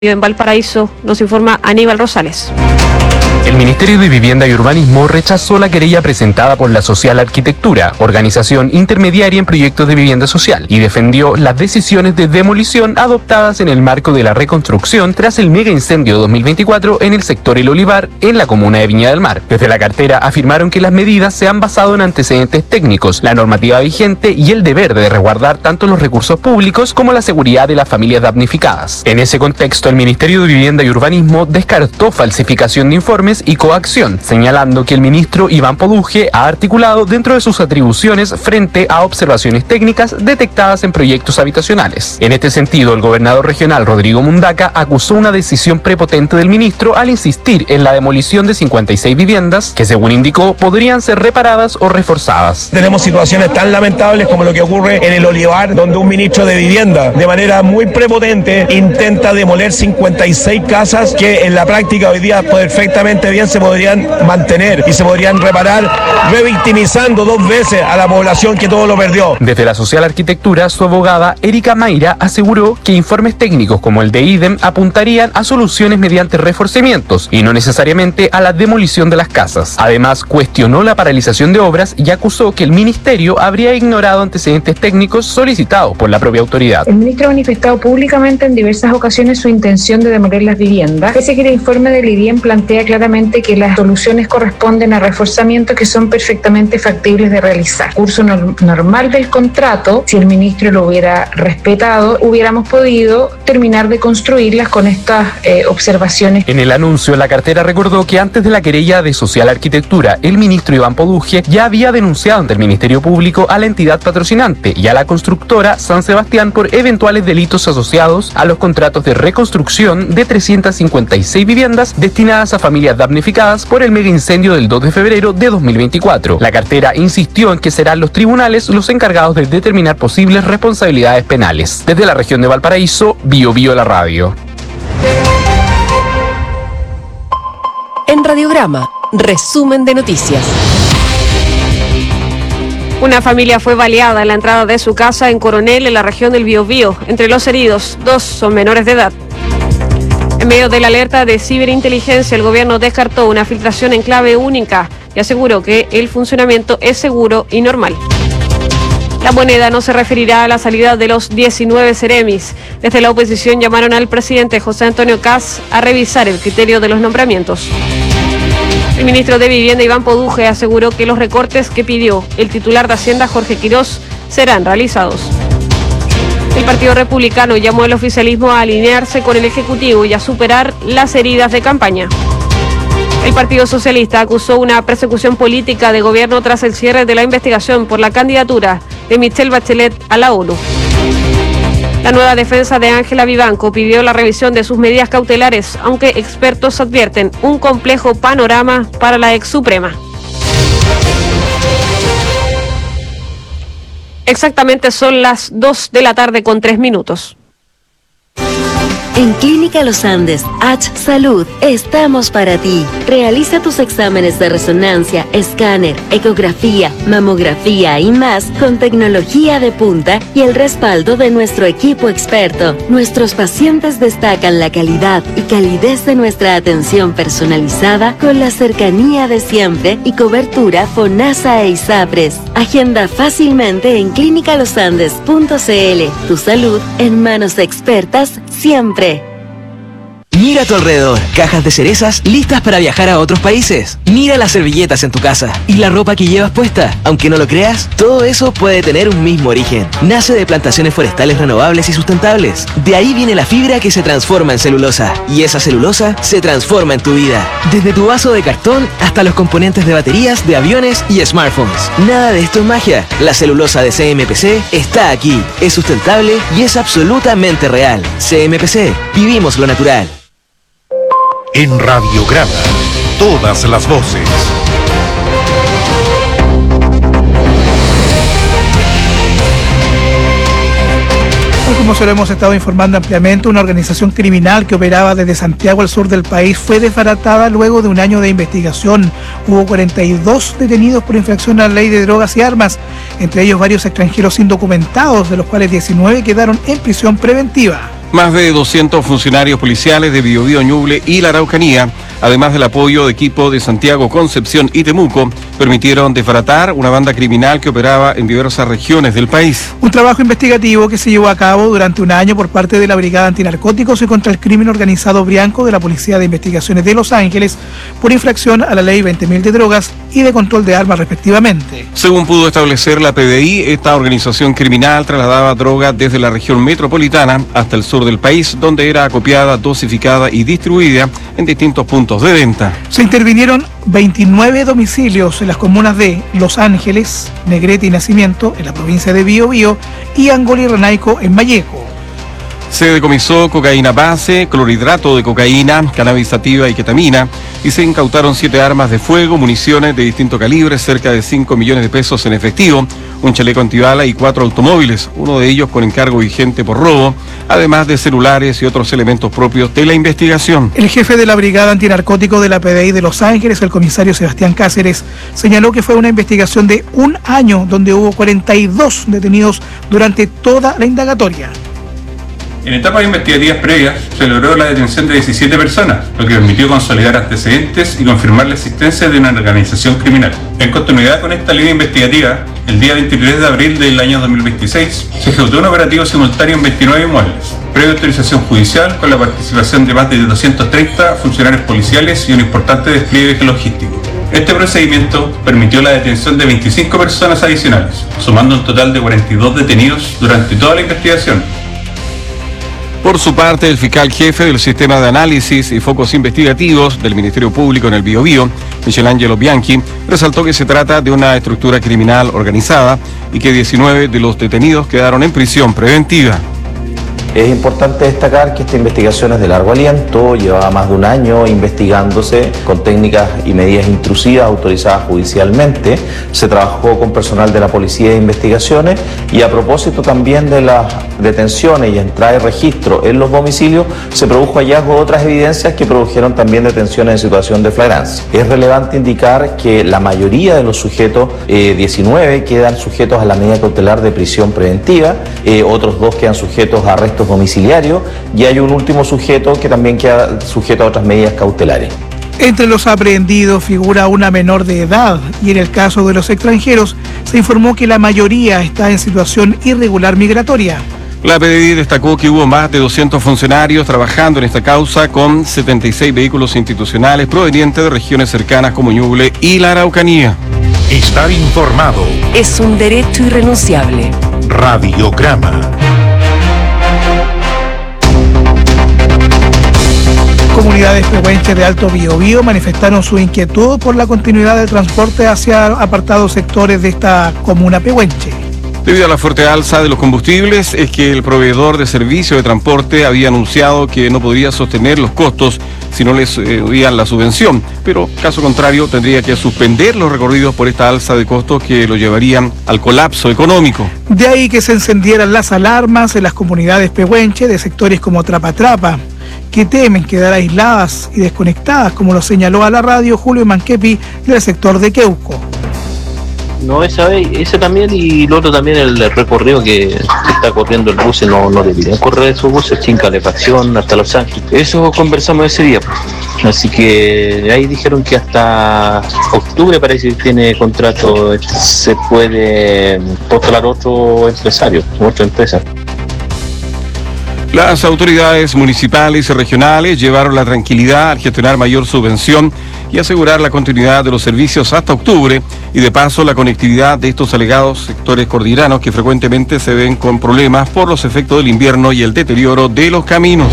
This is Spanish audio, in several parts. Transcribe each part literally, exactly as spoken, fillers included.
En Valparaíso, nos informa Aníbal Rosales. El Ministerio de Vivienda y Urbanismo rechazó la querella presentada por la Social Arquitectura, organización intermediaria en proyectos de vivienda social, y defendió las decisiones de demolición adoptadas en el marco de la reconstrucción tras el mega incendio dos mil veinticuatro en el sector El Olivar, en la comuna de Viña del Mar. Desde la cartera afirmaron que las medidas se han basado en antecedentes técnicos, la normativa vigente y el deber de resguardar tanto los recursos públicos como la seguridad de las familias damnificadas. En ese contexto, el Ministerio de Vivienda y Urbanismo descartó falsificación de informes y coacción, señalando que el ministro Iván Poduje ha articulado dentro de sus atribuciones frente a observaciones técnicas detectadas en proyectos habitacionales. En este sentido, el gobernador regional Rodrigo Mundaca acusó una decisión prepotente del ministro al insistir en la demolición de cincuenta y seis viviendas que, según indicó, podrían ser reparadas o reforzadas. Tenemos situaciones tan lamentables como lo que ocurre en El Olivar, donde un ministro de Vivienda, de manera muy prepotente, intenta demoler cincuenta y seis casas que en la práctica hoy día perfectamente bien se podrían mantener y se podrían reparar, revictimizando dos veces a la población que todo lo perdió. Desde la Social Arquitectura, su abogada Erika Mayra aseguró que informes técnicos como el de IDEM apuntarían a soluciones mediante reforzamientos y no necesariamente a la demolición de las casas. Además, cuestionó la paralización de obras y acusó que el ministerio habría ignorado antecedentes técnicos solicitados por la propia autoridad. El ministro ha manifestado públicamente en diversas ocasiones su intención de demoler las viviendas, pese a que el informe del IDEM plantea claramente que las soluciones corresponden a reforzamientos que son perfectamente factibles de realizar. Curso no, normal del contrato, si el ministro lo hubiera respetado, hubiéramos podido terminar de construirlas con estas eh, observaciones. En el anuncio, la cartera recordó que antes de la querella de Social Arquitectura, el ministro Iván Poduje ya había denunciado ante el Ministerio Público a la entidad patrocinante y a la constructora San Sebastián por eventuales delitos asociados a los contratos de reconstrucción de trescientas cincuenta y seis viviendas destinadas a familias damnificadas por el mega incendio del dos de febrero de dos mil veinticuatro. La cartera insistió en que serán los tribunales los encargados de determinar posibles responsabilidades penales. Desde la región de Valparaíso, Bio Bio la radio. En Radiograma, resumen de noticias. Una familia fue baleada en la entrada de su casa en Coronel, en la región del Biobío. Entre los heridos, dos son menores de edad. En medio de la alerta de ciberinteligencia, el gobierno descartó una filtración en clave única y aseguró que el funcionamiento es seguro y normal. La moneda no se referirá a la salida de los diecinueve Ceremis. Desde la oposición llamaron al presidente José Antonio Kast a revisar el criterio de los nombramientos. El ministro de Vivienda Iván Poduje aseguró que los recortes que pidió el titular de Hacienda Jorge Quirós serán realizados. El Partido Republicano llamó al oficialismo a alinearse con el Ejecutivo y a superar las heridas de campaña. El Partido Socialista acusó una persecución política de gobierno tras el cierre de la investigación por la candidatura de Michelle Bachelet a la ONU. La nueva defensa de Ángela Vivanco pidió la revisión de sus medidas cautelares, aunque expertos advierten un complejo panorama para la ex Suprema. Exactamente son las dos de la tarde con tres minutos. En Clínica Los Andes, H Salud, estamos para ti. Realiza tus exámenes de resonancia, escáner, ecografía, mamografía y más con tecnología de punta y el respaldo de nuestro equipo experto. Nuestros pacientes destacan la calidad y calidez de nuestra atención personalizada con la cercanía de siempre y cobertura FONASA e ISAPRES. Agenda fácilmente en clínica los andes punto c l. Tu salud en manos expertas siempre. Mira a tu alrededor, cajas de cerezas listas para viajar a otros países. Mira las servilletas en tu casa y la ropa que llevas puesta. Aunque no lo creas, todo eso puede tener un mismo origen. Nace de plantaciones forestales renovables y sustentables. De ahí viene la fibra que se transforma en celulosa. Y esa celulosa se transforma en tu vida. Desde tu vaso de cartón hasta los componentes de baterías, de aviones y smartphones. Nada de esto es magia. La celulosa de C M P C está aquí. Es sustentable y es absolutamente real. C M P C. Vivimos lo natural. En Radiograma, todas las voces. Como se lo hemos estado informando ampliamente, una organización criminal que operaba desde Santiago al sur del país fue desbaratada luego de un año de investigación. Hubo cuarenta y dos detenidos por infracción a la ley de drogas y armas, entre ellos varios extranjeros indocumentados, de los cuales diecinueve quedaron en prisión preventiva. Más de doscientos funcionarios policiales de Biobío, Ñuble y la Araucanía, además del apoyo de equipo de Santiago, Concepción y Temuco, permitieron desbaratar una banda criminal que operaba en diversas regiones del país. Un trabajo investigativo que se llevó a cabo durante un año por parte de la Brigada Antinarcóticos y contra el Crimen Organizado Brianco de la Policía de Investigaciones de Los Ángeles por infracción a la Ley veinte mil de drogas y de control de armas respectivamente. Según pudo establecer la P D I, esta organización criminal trasladaba droga desde la región metropolitana hasta el sur del país, donde era acopiada, dosificada y distribuida en distintos puntos de venta. Se intervinieron veintinueve domicilios en las comunas de Los Ángeles, Negrete y Nacimiento, en la provincia de Biobío, y Angol y Renaico, en Malleco. Se decomisó cocaína base, clorhidrato de cocaína, cannabis sativa y ketamina, y se incautaron siete armas de fuego, municiones de distinto calibre, cerca de cinco millones de pesos en efectivo, un chaleco antibala y cuatro automóviles, uno de ellos con encargo vigente por robo, además de celulares y otros elementos propios de la investigación. El jefe de la Brigada Antinarcótico de la P D I de Los Ángeles, el comisario Sebastián Cáceres, señaló que fue una investigación de un año donde hubo cuarenta y dos detenidos durante toda la indagatoria. En etapas investigativas previas se logró la detención de diecisiete personas, lo que permitió consolidar antecedentes y confirmar la existencia de una organización criminal. En continuidad con esta línea investigativa, el día veintitrés de abril del año dos mil veintiséis se ejecutó un operativo simultáneo en veintinueve inmuebles, previa autorización judicial con la participación de más de doscientos treinta funcionarios policiales y un importante despliegue logístico. Este procedimiento permitió la detención de veinticinco personas adicionales, sumando un total de cuarenta y dos detenidos durante toda la investigación. Por su parte, el fiscal jefe del Sistema de Análisis y Focos Investigativos del Ministerio Público en el Biobío, Michelangelo Bianchi, resaltó que se trata de una estructura criminal organizada y que diecinueve de los detenidos quedaron en prisión preventiva. Es importante destacar que esta investigación es de largo aliento, llevaba más de un año investigándose con técnicas y medidas intrusivas autorizadas judicialmente. Se trabajó con personal de la Policía de Investigaciones y a propósito también de las detenciones y entrada y registro en los domicilios, se produjo hallazgo de otras evidencias que produjeron también detenciones en situación de flagrancia. Es relevante indicar que la mayoría de los sujetos, eh, diecinueve, quedan sujetos a la medida cautelar de prisión preventiva, eh, otros dos quedan sujetos a arresto domiciliario y hay un último sujeto que también queda sujeto a otras medidas cautelares. Entre los aprehendidos figura una menor de edad y en el caso de los extranjeros se informó que la mayoría está en situación irregular migratoria. La P D I destacó que hubo más de doscientos funcionarios trabajando en esta causa con setenta y seis vehículos institucionales provenientes de regiones cercanas como Ñuble y la Araucanía. Estar informado es un derecho irrenunciable. Radiograma. Comunidades pehuenches de Alto Biobío manifestaron su inquietud por la continuidad del transporte hacia apartados sectores de esta comuna pehuenche. Debido a la fuerte alza de los combustibles, es que el proveedor de servicio de transporte había anunciado que no podría sostener los costos si no les eh, dieran la subvención, pero caso contrario tendría que suspender los recorridos por esta alza de costos que lo llevarían al colapso económico. De ahí que se encendieran las alarmas en las comunidades pehuenches de sectores como Trapatrapa, que temen quedar aisladas y desconectadas, como lo señaló a la radio Julio Manquepi del sector de Queuco. No, esa, ese también y lo otro también, el recorrido que, que está corriendo el bus, no, no deberían correr esos buses sin calefacción hasta Los Ángeles. Eso conversamos ese día, pues. Así que ahí dijeron que hasta octubre parece que tiene contrato, se puede postular otro empresario, otra empresa. Las autoridades municipales y regionales llevaron la tranquilidad al gestionar mayor subvención y asegurar la continuidad de los servicios hasta octubre y de paso la conectividad de estos alegados sectores cordilleranos que frecuentemente se ven con problemas por los efectos del invierno y el deterioro de los caminos.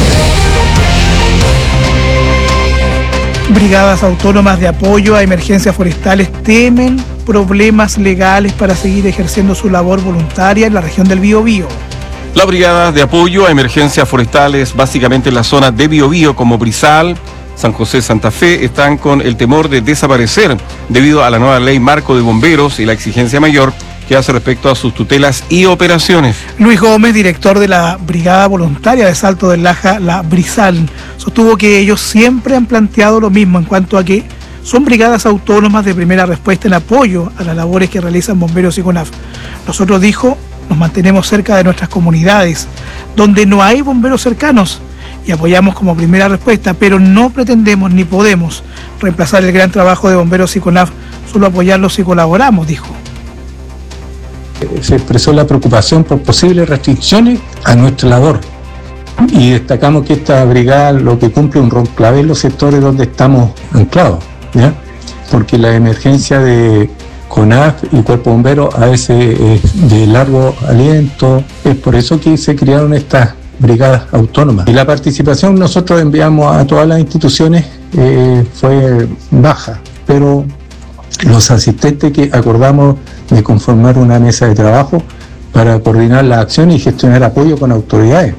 Brigadas autónomas de apoyo a emergencias forestales temen problemas legales para seguir ejerciendo su labor voluntaria en la región del Biobío. Las brigadas de apoyo a emergencias forestales, básicamente en la zona de Biobío como Brizal, San José, Santa Fe, están con el temor de desaparecer debido a la nueva ley marco de bomberos y la exigencia mayor que hace respecto a sus tutelas y operaciones. Luis Gómez, director de la Brigada Voluntaria de Salto del Laja, la Brizal, sostuvo que ellos siempre han planteado lo mismo en cuanto a que son brigadas autónomas de primera respuesta en apoyo a las labores que realizan bomberos y CONAF. Nosotros, dijo, nos mantenemos cerca de nuestras comunidades, donde no hay bomberos cercanos, y apoyamos como primera respuesta, pero no pretendemos ni podemos reemplazar el gran trabajo de bomberos y CONAF, solo apoyarlos si colaboramos, dijo. Se expresó la preocupación por posibles restricciones a nuestra labor y destacamos que esta brigada lo que cumple un rol clave en los sectores donde estamos anclados, ¿ya? Porque la emergencia de CONAF y Cuerpo Bombero a veces es de largo aliento, es por eso que se crearon estas brigadas autónomas. Y la participación nosotros enviamos a todas las instituciones eh, fue baja, pero los asistentes que acordamos de conformar una mesa de trabajo para coordinar la acción y gestionar apoyo con autoridades.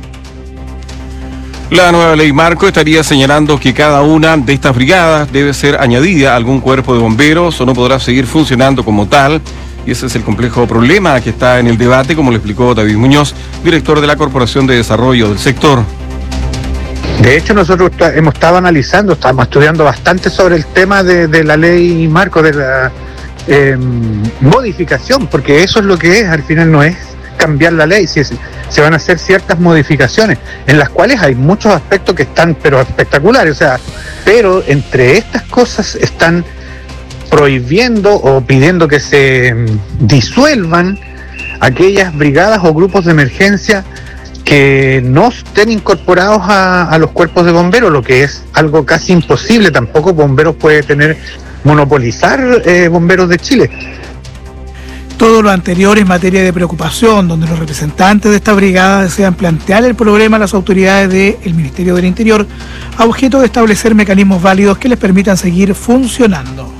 La nueva ley marco estaría señalando que cada una de estas brigadas debe ser añadida a algún cuerpo de bomberos o no podrá seguir funcionando como tal. Y ese es el complejo problema que está en el debate, como le explicó David Muñoz, director de la Corporación de Desarrollo del Sector. De hecho, nosotros hemos estado analizando, estamos estudiando bastante sobre el tema de, de la ley marco, de la eh, modificación, porque eso es lo que es, al final no es cambiar la ley, si es, se van a hacer ciertas modificaciones, en las cuales hay muchos aspectos que están, pero espectaculares, o sea, pero entre estas cosas están prohibiendo o pidiendo que se disuelvan aquellas brigadas o grupos de emergencia que no estén incorporados a, a los cuerpos de bomberos, lo que es algo casi imposible. Tampoco Bomberos puede tener, monopolizar eh, Bomberos de Chile. Todo lo anterior es materia de preocupación, donde los representantes de esta brigada desean plantear el problema a las autoridades del Ministerio del Interior a objeto de establecer mecanismos válidos que les permitan seguir funcionando.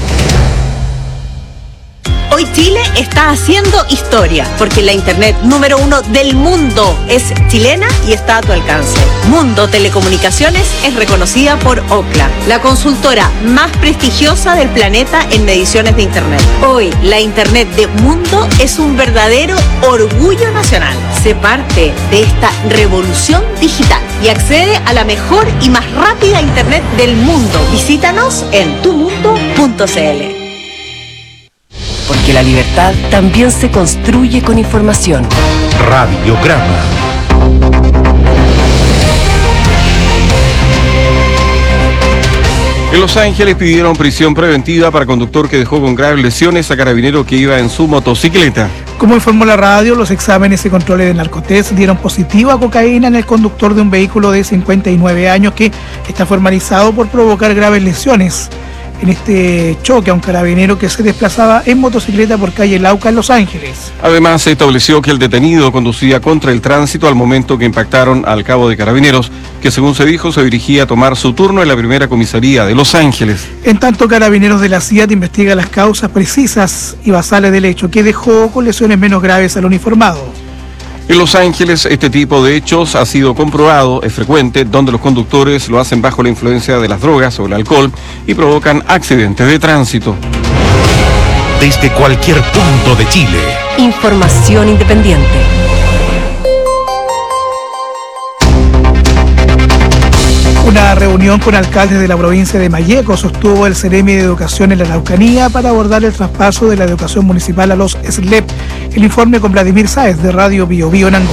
Hoy Chile está haciendo historia, porque la internet número uno del mundo es chilena y está a tu alcance. Mundo Telecomunicaciones es reconocida por Ookla, la consultora más prestigiosa del planeta en mediciones de internet. Hoy la internet de Mundo es un verdadero orgullo nacional. Sé parte de esta revolución digital y accede a la mejor y más rápida internet del mundo. Visítanos en tu mundo punto c l. Porque la libertad también se construye con información. Radiograma. En Los Ángeles pidieron prisión preventiva para conductor que dejó con graves lesiones a carabinero que iba en su motocicleta. Como informó la radio, los exámenes y controles de narcotest dieron positivo a cocaína en el conductor de un vehículo de cincuenta y nueve años que está formalizado por provocar graves lesiones en este choque a un carabinero que se desplazaba en motocicleta por calle Lauca en Los Ángeles. Además, se estableció que el detenido conducía contra el tránsito al momento que impactaron al cabo de carabineros, que según se dijo se dirigía a tomar su turno en la primera comisaría de Los Ángeles. En tanto, Carabineros de la C I A T investiga las causas precisas y basales del hecho, que dejó con lesiones menos graves al uniformado. En Los Ángeles, este tipo de hechos ha sido comprobado, es frecuente, donde los conductores lo hacen bajo la influencia de las drogas o el alcohol y provocan accidentes de tránsito. Desde cualquier punto de Chile. Información independiente. Una reunión con alcaldes de la provincia de Malleco sostuvo el Ceremi de Educación en la Araucanía para abordar el traspaso de la educación municipal a los S L E P. El informe con Vladimir Sáez de Radio Bio Bio en Angol.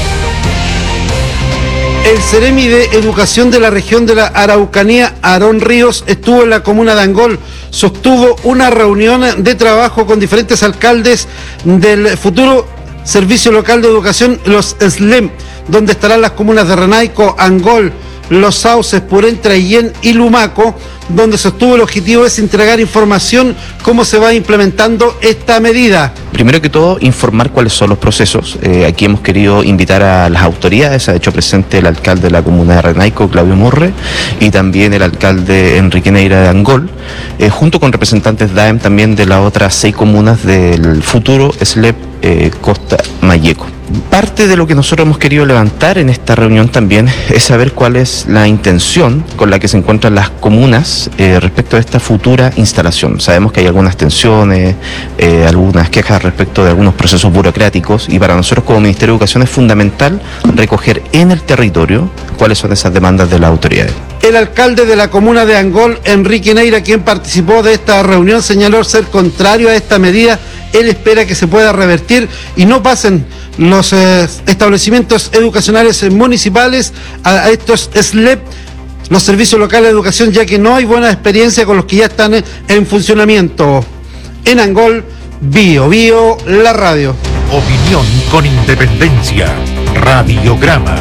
El Ceremi de Educación de la región de la Araucanía, Aarón Ríos, estuvo en la comuna de Angol, sostuvo una reunión de trabajo con diferentes alcaldes del futuro Servicio Local de Educación, los S L E P, donde estarán las comunas de Renaico, Angol, Los Sauces, Purén, Traillén y Lumaco, donde sostuvo el objetivo es entregar información cómo se va implementando esta medida. Primero que todo, informar cuáles son los procesos. Eh, aquí hemos querido invitar a las autoridades, ha hecho presente el alcalde de la comuna de Renaico, Claudio Murre, y también el alcalde Enrique Neira de Angol, eh, junto con representantes D A E M también de las otras seis comunas del futuro S L E P eh, Costa Malleco. Parte de lo que nosotros hemos querido levantar en esta reunión también es saber cuál es la intención con la que se encuentran las comunas eh, respecto a esta futura instalación. Sabemos que hay algunas tensiones, eh, algunas quejas respecto de algunos procesos burocráticos, y para nosotros como Ministerio de Educación es fundamental recoger en el territorio cuáles son esas demandas de las autoridades. El alcalde de la comuna de Angol, Enrique Neira, quien participó de esta reunión, señaló ser contrario a esta medida él espera que se pueda revertir y no pasen los eh, establecimientos educacionales municipales a, a estos S L E P, los servicios locales de educación, ya que no hay buena experiencia con los que ya están en, en funcionamiento. En Angol, Bio Bio, la radio. Opinión con independencia. Radiograma.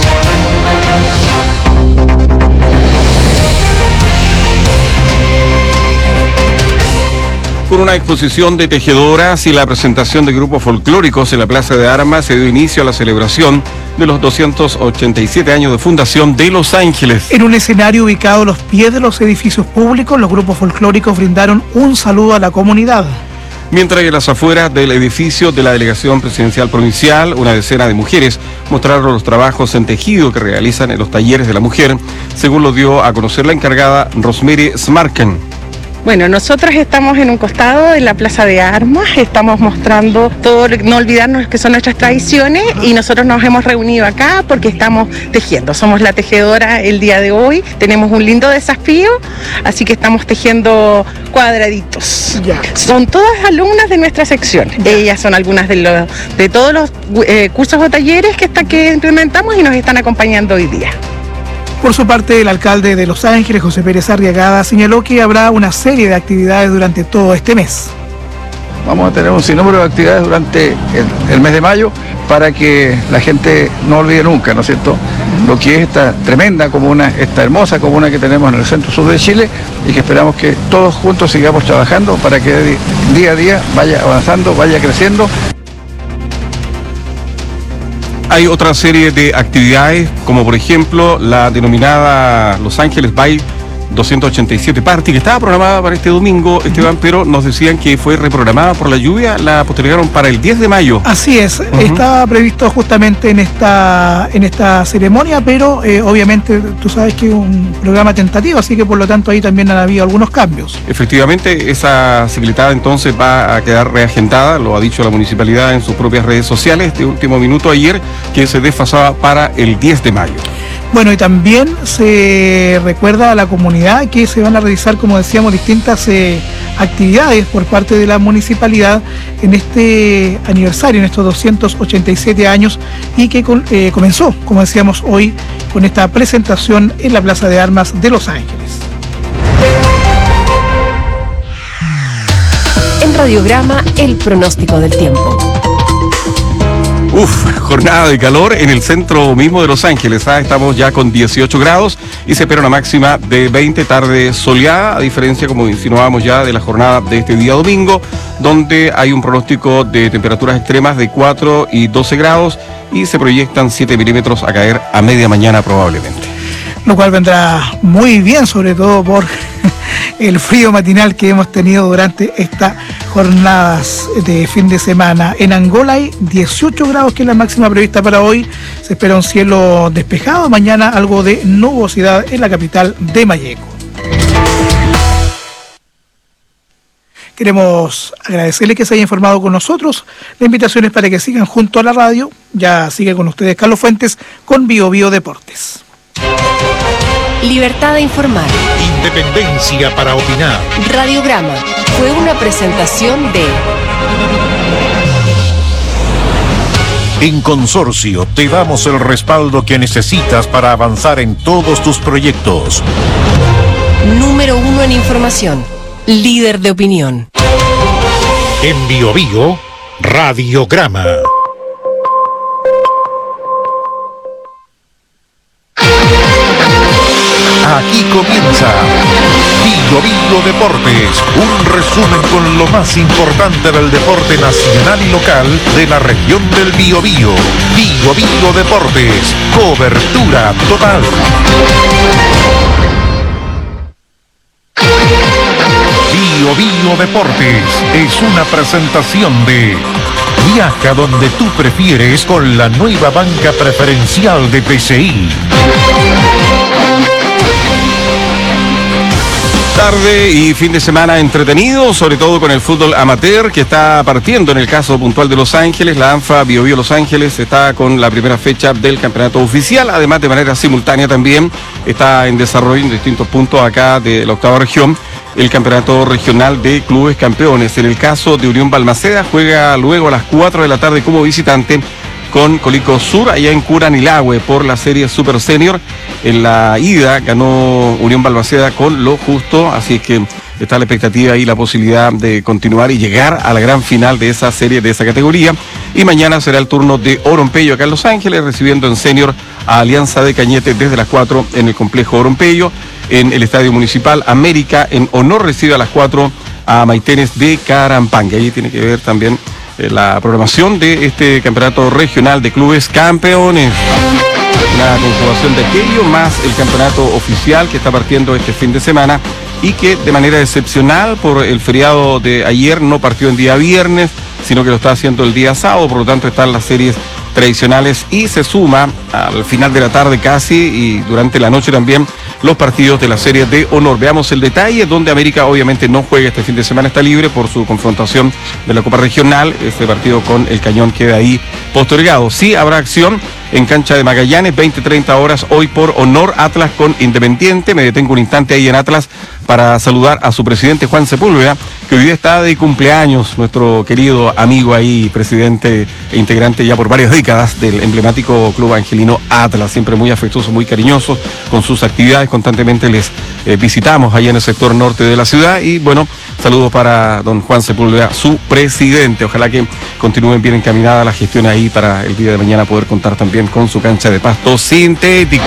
Con una exposición de tejedoras y la presentación de grupos folclóricos en la Plaza de Armas, se dio inicio a la celebración de los doscientos ochenta y siete años de fundación de Los Ángeles. En un escenario ubicado a los pies de los edificios públicos, los grupos folclóricos brindaron un saludo a la comunidad. Mientras que en las afueras del edificio de la Delegación Presidencial Provincial, una decena de mujeres mostraron los trabajos en tejido que realizan en los talleres de la mujer, según lo dio a conocer la encargada Rosemary Smarken. Bueno, nosotros estamos en un costado en la Plaza de Armas, estamos mostrando todo, no olvidarnos que son nuestras tradiciones, y nosotros nos hemos reunido acá porque estamos tejiendo. Somos la tejedora el día de hoy, tenemos un lindo desafío, así que estamos tejiendo cuadraditos. Ya. Son todas alumnas de nuestra sección. Ya. Ellas son algunas de, los, de todos los eh, cursos o talleres que, está, que implementamos y nos están acompañando hoy día. Por su parte, el alcalde de Los Ángeles, José Pérez Arriagada, señaló que habrá una serie de actividades durante todo este mes. Vamos a tener un sinnúmero de actividades durante el, el mes de mayo para que la gente no olvide nunca, ¿no es cierto?, lo que es esta tremenda comuna, esta hermosa comuna que tenemos en el centro sur de Chile, y que esperamos que todos juntos sigamos trabajando para que día a día vaya avanzando, vaya creciendo. Hay otra serie de actividades, como por ejemplo la denominada Los Ángeles Bay doscientos ochenta y siete Party, que estaba programada para este domingo, Esteban, pero nos decían que fue reprogramada por la lluvia, la postergaron para el diez de mayo. Así es, uh-huh. Estaba previsto justamente en esta en esta ceremonia, pero eh, obviamente tú sabes que es un programa tentativo, así que por lo tanto ahí también han habido algunos cambios. Efectivamente, esa cicletada entonces va a quedar reagendada, lo ha dicho la municipalidad en sus propias redes sociales de último minuto ayer, que se desfasaba para el diez de mayo. Bueno, y también se recuerda a la comunidad que se van a realizar, como decíamos, distintas eh, actividades por parte de la municipalidad en este aniversario, en estos doscientos ochenta y siete años, y que eh, comenzó, como decíamos hoy, con esta presentación en la Plaza de Armas de Los Ángeles. En Radiograma, el pronóstico del tiempo. Uf, jornada de calor en el centro mismo de Los Ángeles, ¿ah? Estamos ya con dieciocho grados y se espera una máxima de veinte, tarde soleada, a diferencia, como insinuábamos ya, de la jornada de este día domingo, donde hay un pronóstico de temperaturas extremas de cuatro y doce grados y se proyectan siete milímetros a caer a media mañana probablemente. Lo cual vendrá muy bien, sobre todo por el frío matinal que hemos tenido durante estas jornadas de fin de semana. En Angola hay dieciocho grados, que es la máxima prevista para hoy. Se espera un cielo despejado. Mañana algo de nubosidad en la capital de Malleco. Queremos agradecerle que se haya informado con nosotros. La invitación es para que sigan junto a la radio. Ya sigue con ustedes Carlos Fuentes con Bio Bio Deportes. Libertad de informar. Independencia para opinar. Radiograma fue una presentación de... En Consorcio te damos el respaldo que necesitas para avanzar en todos tus proyectos. Número uno en información. Líder de opinión. En Bio Bio, Radiograma. Aquí comienza Bio Bio Deportes, un resumen con lo más importante del deporte nacional y local de la región del Biobío. Bio Bio Deportes, cobertura total. Bio Bio Deportes es una presentación de Viaja donde tú prefieres con la nueva banca preferencial de P C I. Tarde y fin de semana entretenido, sobre todo con el fútbol amateur que está partiendo en el caso puntual de Los Ángeles. La ANFA Bio Bio Los Ángeles está con la primera fecha del campeonato oficial, además de manera simultánea también está en desarrollo en distintos puntos acá de la octava región el campeonato regional de clubes campeones. En el caso de Unión Balmaceda, juega luego a las cuatro de la tarde como visitante con Colicó Sur, allá en Curanilahue, por la serie Super Senior. En la ida ganó Unión Balmaceda con lo justo, así que está la expectativa y la posibilidad de continuar y llegar a la gran final de esa serie, de esa categoría. Y mañana será el turno de Orompello acá en Los Ángeles, recibiendo en Senior a Alianza de Cañete desde las cuatro en el complejo Orompello. En el Estadio Municipal América, en Honor, recibe a las cuatro a Maitenes de Carampanga. Ahí tiene que ver también eh, la programación de este campeonato regional de clubes campeones. Una conjugación de aquello, más el campeonato oficial que está partiendo este fin de semana y que de manera excepcional por el feriado de ayer no partió en día viernes, sino que lo está haciendo el día sábado, por lo tanto están las series tradicionales y se suma al final de la tarde casi y durante la noche también los partidos de la serie de honor. Veamos el detalle, donde América obviamente no juega este fin de semana, está libre por su confrontación de la Copa Regional. Este partido con el Cañón queda ahí postergado. Sí habrá acción en cancha de Magallanes, veinte treinta horas hoy por Honor, Atlas con Independiente. Me detengo un instante ahí en Atlas para saludar a su presidente Juan Sepúlveda, que hoy día está de cumpleaños, nuestro querido amigo ahí, presidente e integrante ya por varias décadas del emblemático club angelino Atlas, siempre muy afectuoso, muy cariñoso con sus actividades, constantemente les eh, visitamos allá en el sector norte de la ciudad y bueno, saludos para don Juan Sepúlveda, su presidente. Ojalá que continúen bien encaminada la gestión ahí para el día de mañana poder contar también con su cancha de pasto sintético.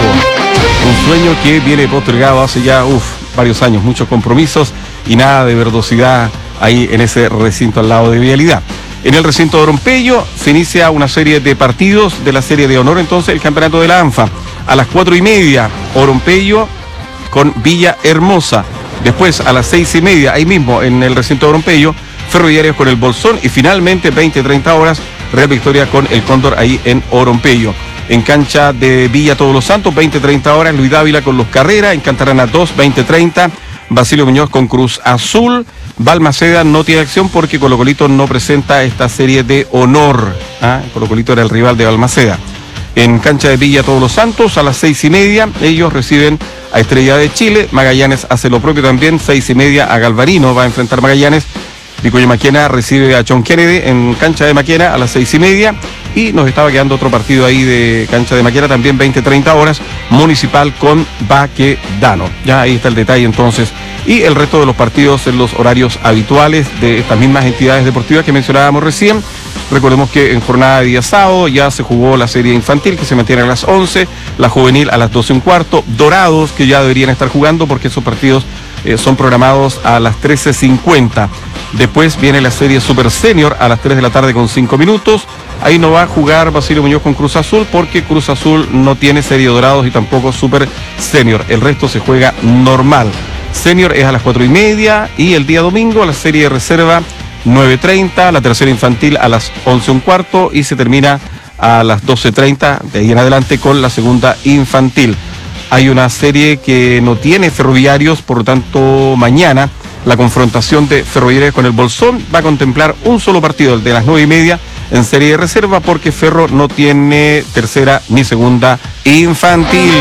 Un sueño que viene postergado hace ya uf, varios años, muchos compromisos y nada de verdosidad ahí en ese recinto al lado de Vialidad. En el recinto de Orompello se inicia una serie de partidos de la serie de honor, entonces el campeonato de la ANFA. A las cuatro y media, Orompello con Villa Hermosa. Después a las seis y media, ahí mismo en el recinto de Orompello, Ferroviarios con el Bolsón y finalmente veinte treinta horas, Real Victoria con el Cóndor ahí en Orompello. En cancha de Villa Todos los Santos, veinte treinta horas, Luis Dávila con los Carrera, en Cantarana dos, veinte treinta, Basilio Muñoz con Cruz Azul. Balmaceda no tiene acción porque Colo Colito no presenta esta serie de honor. ¿Ah? Colo Colito era el rival de Balmaceda. En cancha de Villa Todos los Santos, a las seis y media, ellos reciben a Estrella de Chile. Magallanes hace lo propio también, seis y media a Galvarino, va a enfrentar Magallanes. Vicuña Maquena recibe a John Kennedy en cancha de Maquena a las seis y media. Y nos estaba quedando otro partido ahí de cancha de Maquena, también veinte treinta horas, Municipal con Baquedano. Ya ahí está el detalle entonces. Y el resto de los partidos en los horarios habituales de estas mismas entidades deportivas que mencionábamos recién. Recordemos que en jornada de día sábado ya se jugó la serie infantil que se mantiene a las once, la juvenil a las doce y un cuarto, Dorados que ya deberían estar jugando porque esos partidos eh, son programados a las trece cincuenta. Después viene la serie Super Senior a las tres de la tarde con cinco minutos. Ahí no va a jugar Basilio Muñoz con Cruz Azul porque Cruz Azul no tiene serie Dorados y tampoco Super Senior. El resto se juega normal. Senior es a las cuatro y media y el día domingo la serie de reserva nueve treinta, la tercera infantil a las once y un cuarto y se termina a las doce treinta de ahí en adelante con la segunda infantil. Hay una serie que no tiene Ferroviarios, por lo tanto mañana la confrontación de Ferroviarios con el Bolsón va a contemplar un solo partido, el de las nueve y media en serie de reserva porque Ferro no tiene tercera ni segunda infantil.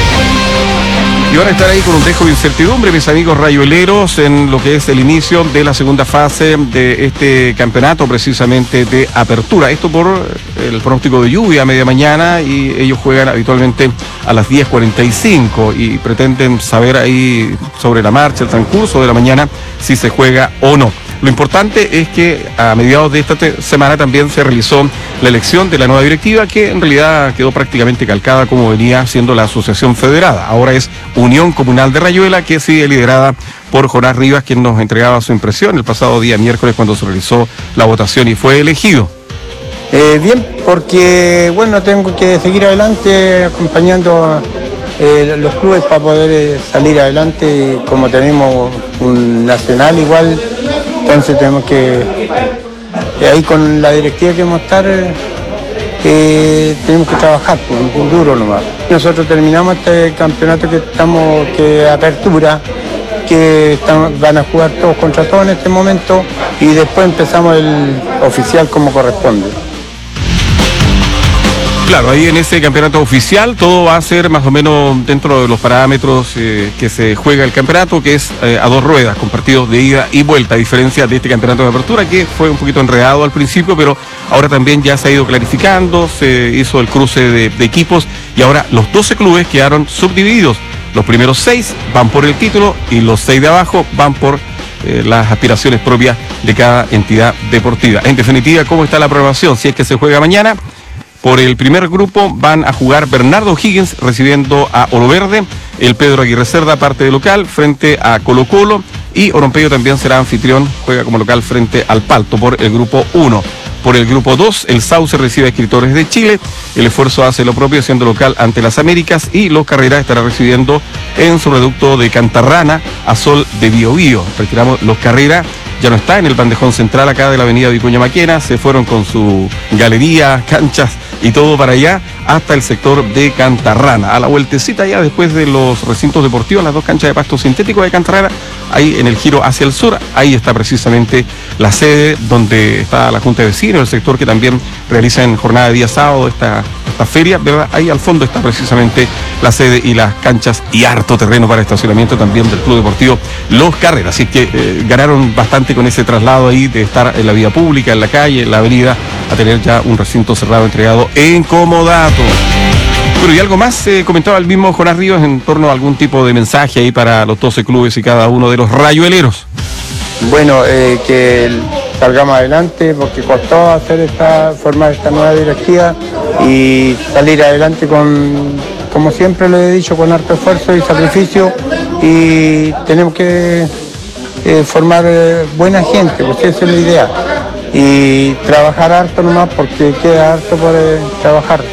Y van a estar ahí con un dejo de incertidumbre, mis amigos rayueleros, en lo que es el inicio de la segunda fase de este campeonato, precisamente de apertura. Esto por el pronóstico de lluvia a media mañana y ellos juegan habitualmente a las diez cuarenta y cinco y pretenden saber ahí sobre la marcha, el transcurso de la mañana, si se juega o no. Lo importante es que a mediados de esta semana también se realizó la elección de la nueva directiva, que en realidad quedó prácticamente calcada como venía siendo la asociación federada. Ahora es Unión Comunal de Rayuela, que sigue liderada por Jonás Rivas, quien nos entregaba su impresión el pasado día miércoles cuando se realizó la votación y fue elegido. Eh, bien, porque bueno, tengo que seguir adelante acompañando eh, los clubes para poder eh, salir adelante, y como tenemos un nacional igual, entonces tenemos que, eh, ahí con la directiva que vamos a estar, eh, tenemos que trabajar, pues, duro nomás. Nosotros terminamos este campeonato que estamos, que apertura, que están, van a jugar todos contra todos en este momento y después empezamos el oficial como corresponde. Claro, ahí en ese campeonato oficial todo va a ser más o menos dentro de los parámetros eh, que se juega el campeonato, que es eh, a dos ruedas, con partidos de ida y vuelta, a diferencia de este campeonato de apertura, que fue un poquito enredado al principio, pero ahora también ya se ha ido clarificando, se hizo el cruce de, de equipos, y ahora los doce clubes quedaron subdivididos. Los primeros seis van por el título y los seis de abajo van por eh, las aspiraciones propias de cada entidad deportiva. En definitiva, ¿cómo está la programación? Si es que se juega mañana, por el primer grupo van a jugar Bernardo Higgins recibiendo a Oro Verde, el Pedro Aguirre Cerda parte de local frente a Colo Colo, y Oronpello también será anfitrión, juega como local frente al Palto por el grupo uno. Por el grupo dos, el Sauce recibe a Escritores de Chile, el Esfuerzo hace lo propio siendo local ante las Américas, y Los Carreras estará recibiendo en su reducto de Cantarrana a Sol de Biobío. Retiramos Los Carreras, ya no está en el bandejón central acá de la avenida Vicuña Maquena, se fueron con su galería, canchas y todo para allá, hasta el sector de Cantarrana. A la vueltecita ya después de los recintos deportivos, las dos canchas de pasto sintético de Cantarrana, ahí en el giro hacia el sur, ahí está precisamente la sede donde está la Junta de Vecinos, el sector que también realiza en jornada de día sábado esta, esta feria, ¿verdad? Ahí al fondo está precisamente la sede y las canchas y harto terreno para estacionamiento también del Club Deportivo Los Carreras. Así que eh, ganaron bastante con ese traslado ahí de estar en la vía pública, en la calle, en la avenida, a tener ya un recinto cerrado entregado en comodato. Bueno, y algo más eh, comentaba el mismo Jonás Rivas en torno a algún tipo de mensaje ahí para los doce clubes y cada uno de los rayueleros. Bueno, eh, que salgamos adelante porque costó hacer esta, formar esta nueva directiva y salir adelante con, como siempre lo he dicho, con harto esfuerzo y sacrificio, y tenemos que eh, formar eh, buena gente, porque esa es la idea, y trabajar harto nomás porque queda harto por eh, trabajar.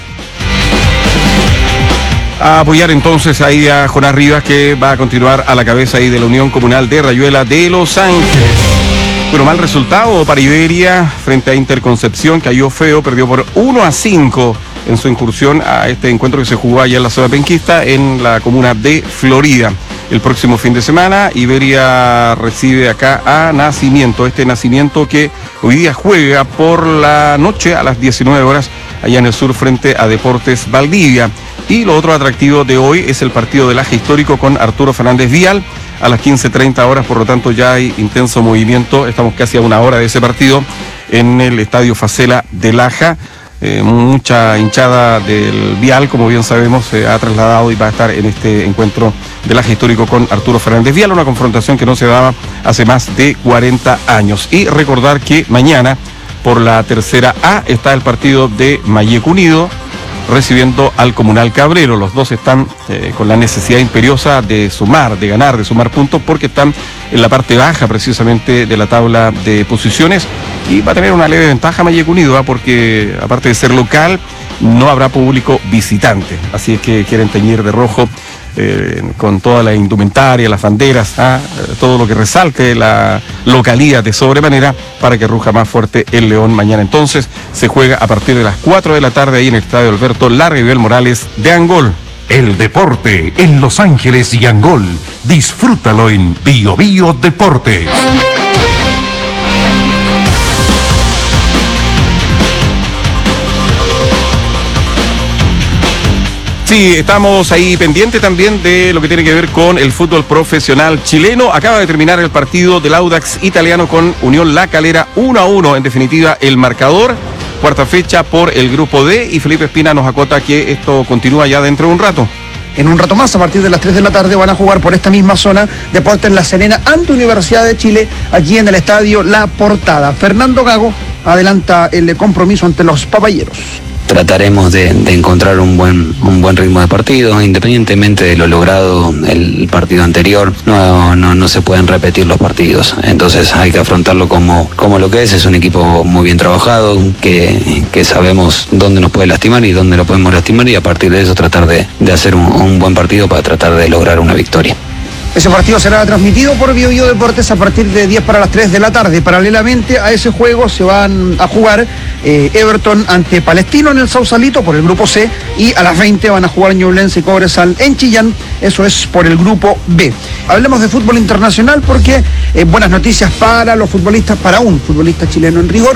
A apoyar entonces ahí a Jonás Rivas, que va a continuar a la cabeza ahí de la Unión Comunal de Rayuela de Los Ángeles. Bueno, mal resultado para Iberia frente a Interconcepción, cayó feo, perdió por uno a cinco en su incursión a este encuentro que se jugó allá en la zona penquista en la comuna de Florida. El próximo fin de semana Iberia recibe acá a Nacimiento, este Nacimiento que hoy día juega por la noche a las diecinueve horas allá en el sur frente a Deportes Valdivia. Y lo otro atractivo de hoy es el partido del Laja Histórico con Arturo Fernández Vial a las quince treinta horas, por lo tanto ya hay intenso movimiento, estamos casi a una hora de ese partido en el Estadio Facela de Laja. Eh, mucha hinchada del Vial, como bien sabemos, se ha trasladado y va a estar en este encuentro del Laja Histórico con Arturo Fernández Vial, una confrontación que no se daba hace más de cuarenta años. Y recordar que mañana por la tercera A está el partido de Mayeco Unido recibiendo al Comunal Cabrero. Los dos están eh, con la necesidad imperiosa de sumar, de ganar, de sumar puntos, porque están en la parte baja precisamente de la tabla de posiciones, y va a tener una leve ventaja Mayeco Unido, ¿eh? porque aparte de ser local no habrá público visitante, así es que quieren teñir de rojo eh, con toda la indumentaria, las banderas, ¿ah? todo lo que resalte la localía de sobremanera para que ruja más fuerte el León mañana. Entonces se juega a partir de las cuatro de la tarde ahí en el Estadio Alberto Larribel Morales de Angol. El deporte en Los Ángeles y Angol, disfrútalo en Bio Bio Deportes. Sí, estamos ahí pendientes también de lo que tiene que ver con el fútbol profesional chileno. Acaba de terminar el partido del Audax italiano con Unión La Calera, uno a uno, en definitiva el marcador. Cuarta fecha por el grupo D, y Felipe Espina nos acota que esto continúa ya dentro de un rato. En un rato más, a partir de las tres de la tarde, van a jugar por esta misma zona Deportes La Serena ante Universidad de Chile, aquí en el estadio La Portada. Fernando Gago adelanta el compromiso ante los papayeros. Trataremos de, de encontrar un buen un buen ritmo de partido, independientemente de lo logrado el partido anterior. No, no, no se pueden repetir los partidos, entonces hay que afrontarlo como, como lo que es. Es un equipo muy bien trabajado, que, que sabemos dónde nos puede lastimar y dónde lo podemos lastimar, y a partir de eso tratar de, de hacer un, un buen partido para tratar de lograr una victoria. Ese partido será transmitido por Bio Bio Deportes a partir de diez para las tres de la tarde. Paralelamente a ese juego se van a jugar eh, Everton ante Palestino en el Sausalito por el grupo C, y a las veinte van a jugar Ñublense y Cobresal en Chillán, eso es por el grupo B. Hablemos de fútbol internacional porque eh, buenas noticias para los futbolistas, para un futbolista chileno en rigor.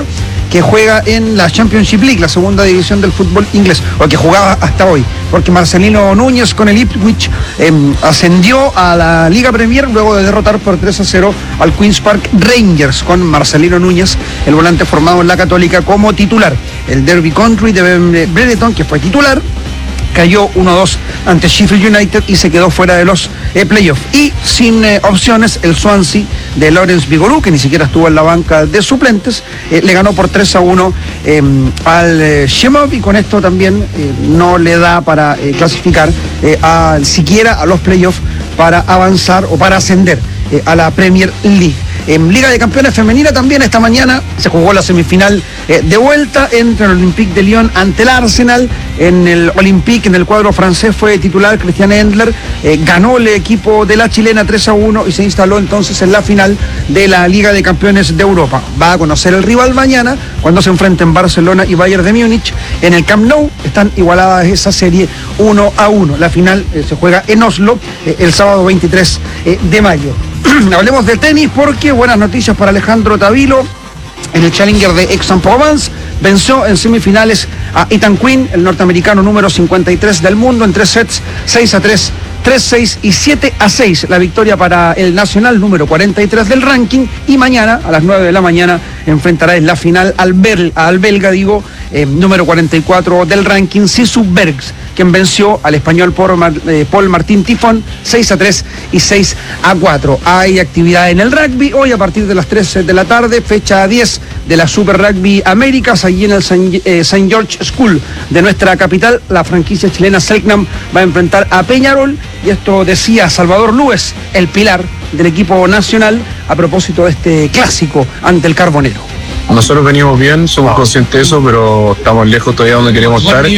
que juega en la Championship League, la segunda división del fútbol inglés, o que jugaba hasta hoy, porque Marcelino Núñez con el Ipswich eh, ascendió a la Liga Premier luego de derrotar por tres a cero al Queen's Park Rangers, con Marcelino Núñez, el volante formado en la Católica, como titular. El Derby Country de Benetton, que fue titular, cayó uno a dos ante Sheffield United y se quedó fuera de los eh, playoffs. Y sin eh, opciones, el Swansea de Lawrence Vigorou, que ni siquiera estuvo en la banca de suplentes, eh, le ganó por tres a uno eh, al eh, Shemov, y con esto también eh, no le da para eh, clasificar eh, a, siquiera a los playoffs para avanzar o para ascender eh, a la Premier League. En Liga de Campeones Femenina también esta mañana se jugó la semifinal eh, de vuelta entre el Olympique de Lyon ante el Arsenal. En el Olympique, en el cuadro francés, fue titular Christian Endler, eh, ganó el equipo de la chilena tres a uno y se instaló entonces en la final de la Liga de Campeones de Europa. Va a conocer el rival mañana cuando se enfrenten Barcelona y Bayern de Múnich en el Camp Nou. Están igualadas esa serie uno a uno. La final eh, se juega en Oslo eh, el sábado veintitrés eh, de mayo. Hablemos de tenis, porque buenas noticias para Alejandro Tavilo. En el Challenger de Aix-en-Provence venció en semifinales a Ethan Quinn, el norteamericano número cincuenta y tres del mundo, en tres sets, seis a tres, tres a seis y siete a seis. La victoria para el nacional número cuarenta y tres del ranking, y mañana a las nueve de la mañana enfrentará en la final al, bel, al belga, digo, eh, número cuarenta y cuatro del ranking, Sisu Bergs, quien venció al español Paul Martín Tifón seis a tres y seis a cuatro. Hay actividad en el rugby hoy a partir de las tres de la tarde, fecha diez de la Super Rugby Américas, allí en el Saint eh, George School de nuestra capital. La franquicia chilena Selknam va a enfrentar a Peñarol, y esto decía Salvador Lúez, el pilar del equipo nacional, a propósito de este clásico ante el Carbonero. Nosotros venimos bien, somos conscientes de eso, pero estamos lejos todavía donde queremos estar,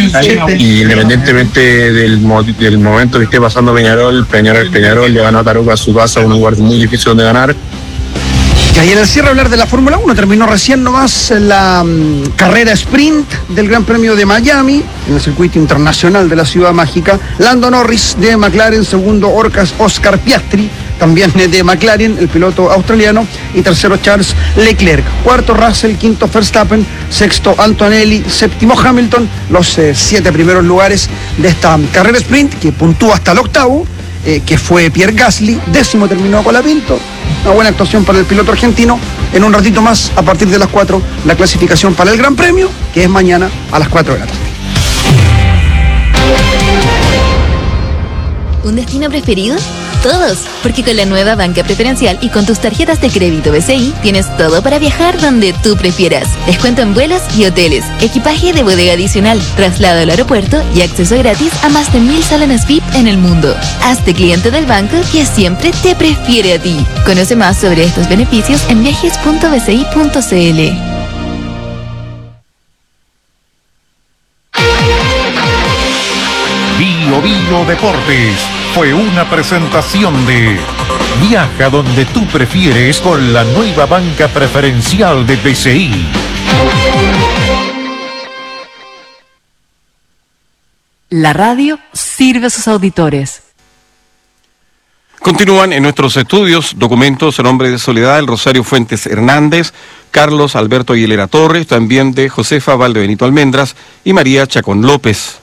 y independientemente del, del momento que esté pasando Peñarol, Peñarol, Peñarol, le ganó a Tarouca a su casa, un lugar muy difícil donde ganar. Y en el cierre hablar de la Fórmula uno, terminó recién nomás la um, carrera sprint del Gran Premio de Miami, en el circuito internacional de la Ciudad Mágica. Lando Norris de McLaren, segundo Orcas Oscar Piastri, también de McLaren, el piloto australiano, y tercero Charles Leclerc, cuarto Russell, quinto Verstappen, sexto Antonelli, séptimo Hamilton, los eh, siete primeros lugares de esta carrera sprint, que puntúa hasta el octavo, eh, que fue Pierre Gasly, décimo terminó Colapinto. Una buena actuación para el piloto argentino. En un ratito más, a partir de las cuatro, la clasificación para el Gran Premio, que es mañana a las cuatro de la tarde. ¿Un destino preferido? Todos, porque con la nueva banca preferencial y con tus tarjetas de crédito B C I tienes todo para viajar donde tú prefieras. Descuento en vuelos y hoteles, equipaje de bodega adicional, traslado al aeropuerto y acceso gratis a más de mil salones V I P en el mundo. Hazte cliente del banco que siempre te prefiere a ti. Conoce más sobre estos beneficios en viajes punto b c i punto c l. Bio Bio Deportes fue una presentación de Viaja donde tú prefieres con la nueva banca preferencial de B C I. La radio sirve a sus auditores. Continúan en nuestros estudios documentos en nombre de Soledad, el Rosario Fuentes Hernández, Carlos Alberto Aguilera Torres, también de Josefa Valdebenito Almendras y María Chacón López.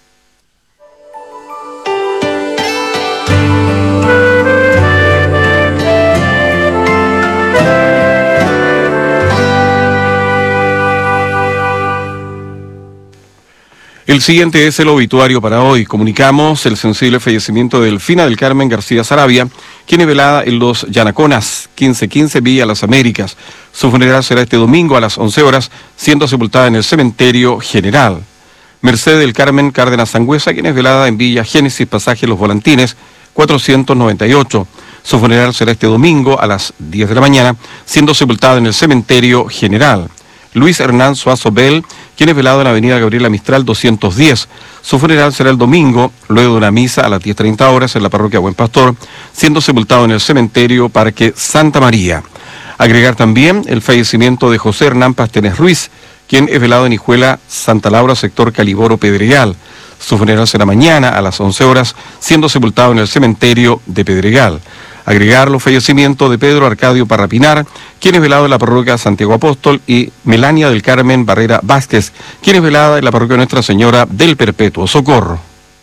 El siguiente es el obituario para hoy. Comunicamos el sensible fallecimiento de Delfina del Carmen García Sarabia, quien es velada en los Yanaconas, quince quince Villa Las Américas. Su funeral será este domingo a las once horas, siendo sepultada en el Cementerio General. Mercedes del Carmen Cárdenas Sangüesa, quien es velada en Villa Génesis, Pasaje Los Volantines, cuatrocientos noventa y ocho. Su funeral será este domingo a las diez de la mañana, siendo sepultada en el Cementerio General. Luis Hernán Suazo Bell, quien es velado en la avenida Gabriela Mistral doscientos diez. Su funeral será el domingo, luego de una misa a las diez treinta horas en la parroquia Buen Pastor, siendo sepultado en el cementerio Parque Santa María. Agregar también el fallecimiento de José Hernán Pastenes Ruiz, quien es velado en Hijuela Santa Laura, sector Caliboro Pedregal. Su funeral será mañana a las once horas, siendo sepultado en el cementerio de Pedregal. Agregar los fallecimientos de Pedro Arcadio Parrapinar, quien es velado en la parroquia Santiago Apóstol, y Melania del Carmen Barrera Vázquez, quien es velada en la parroquia Nuestra Señora del Perpetuo Socorro.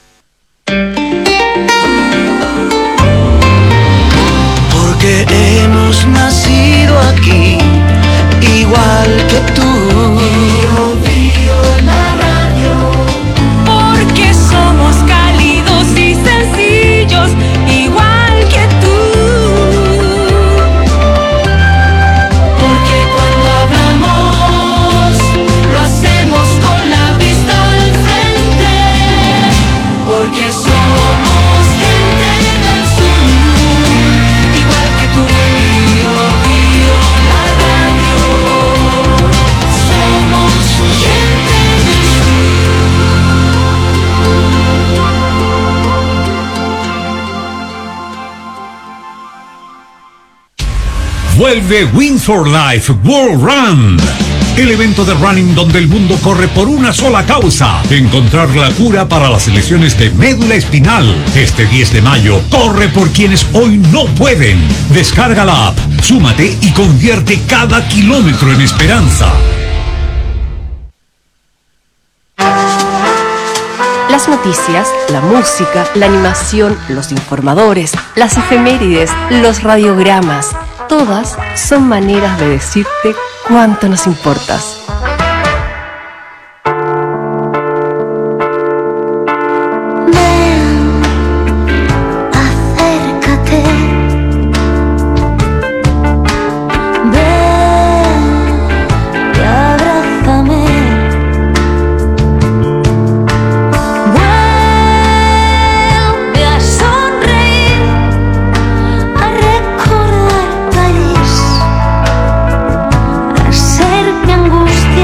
Porque hemos nacido aquí, igual que tú. Vivo, vivo la radio. Porque somos cálidos y sencillos, igual que tú. Porque cuando hablamos, lo hacemos con la vista al frente. Porque somos gente del sur, igual que tú. Vivo, vivo la radio. Somos gente del Vuelve Windsor Life World Run, el evento de running donde el mundo corre por una sola causa: encontrar la cura para las lesiones de médula espinal. Este diez de mayo, corre por quienes hoy no pueden. Descarga la app, súmate y convierte cada kilómetro en esperanza. Las noticias, la música, la animación, los informadores, las efemérides, los radiogramas, todas son maneras de decirte cuánto nos importas. acércate. Ven y abrázame. Vuelve a sonreír, a recordar París, a ser mi angustia.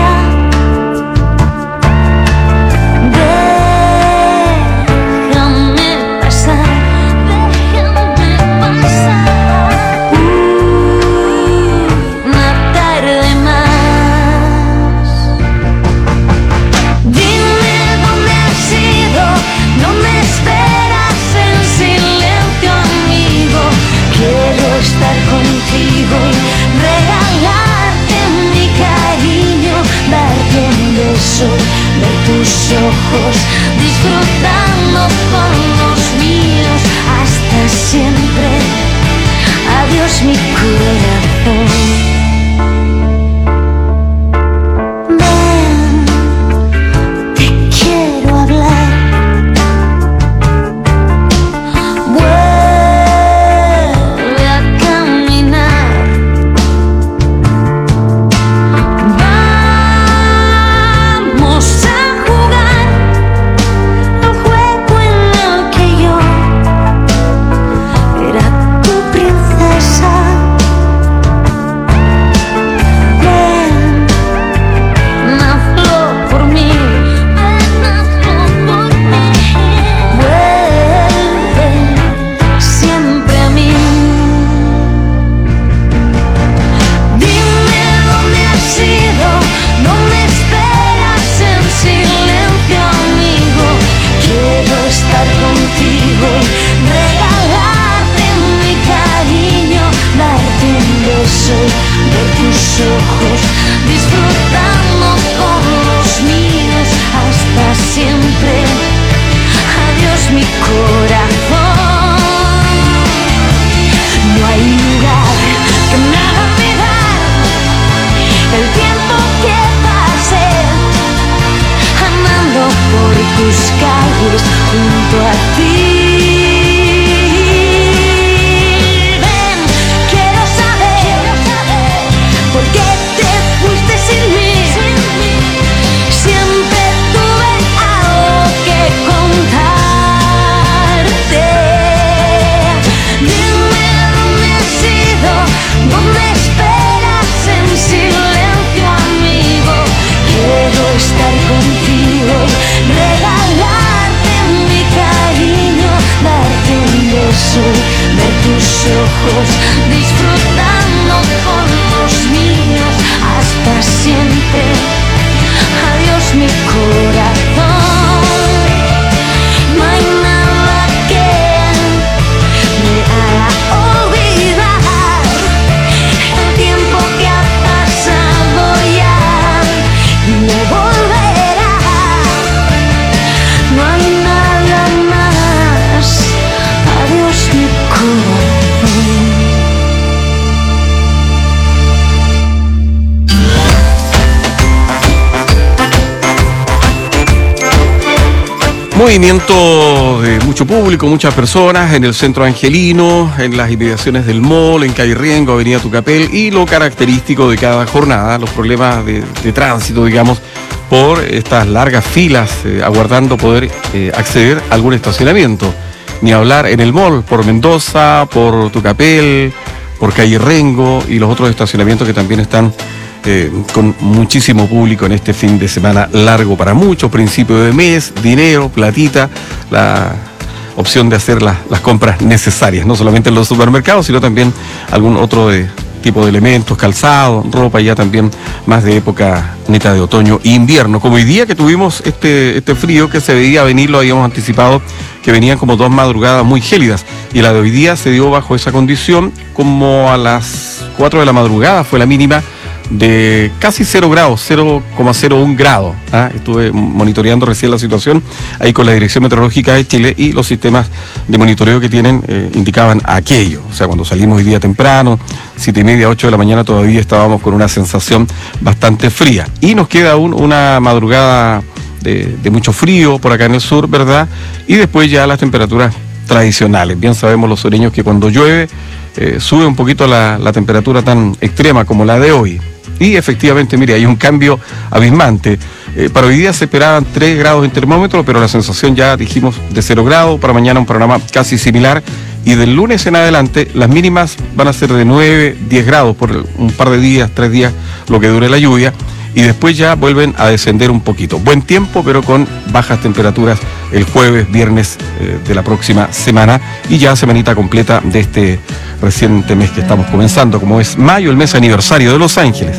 Movimiento de mucho público, muchas personas en el centro angelino, en las inmediaciones del mall, en Calle Riengo, Avenida Tucapel, y lo característico de cada jornada, los problemas de, de tránsito, digamos, por estas largas filas eh, aguardando poder eh, acceder a algún estacionamiento. Ni hablar en el mall, por Mendoza, por Tucapel, por Calle Rengo y los otros estacionamientos que también están eh, con muchísimo público en este fin de semana largo para muchos, principio de mes, dinero, platita, la opción de hacer la, las compras necesarias, no solamente en los supermercados, sino también algún otro de, tipo de elementos, calzado, ropa, ya también más de época neta de otoño e invierno. Como hoy día que tuvimos este, este frío que se veía venir, lo habíamos anticipado, que venían como dos madrugadas muy gélidas, y la de hoy día se dio bajo esa condición, como a las cuatro de la madrugada fue la mínima de casi cero grados, cero coma cero uno grados. ¿ah? Estuve monitoreando recién la situación ahí con la Dirección Meteorológica de Chile, y los sistemas de monitoreo que tienen eh, indicaban aquello. O sea, cuando salimos hoy día temprano, siete y media, ocho de la mañana, todavía estábamos con una sensación bastante fría. Y nos queda aún una madrugada de, de mucho frío por acá en el sur, ¿verdad? Y después ya las temperaturas tradicionales. Bien sabemos los sureños que cuando llueve eh, sube un poquito la, la temperatura tan extrema como la de hoy. Y efectivamente, mire, hay un cambio abismante. Eh, para hoy día se esperaban tres grados en termómetro, pero la sensación ya dijimos de cero grados. Para mañana un panorama casi similar. Y del lunes en adelante las mínimas van a ser de nueve, diez grados por un par de días, tres días, lo que dure la lluvia. Y después ya vuelven a descender un poquito. Buen tiempo, pero con bajas temperaturas el jueves, viernes eh, de la próxima semana. Y ya semanita completa de este reciente mes que estamos comenzando, como es mayo, el mes aniversario de Los Ángeles.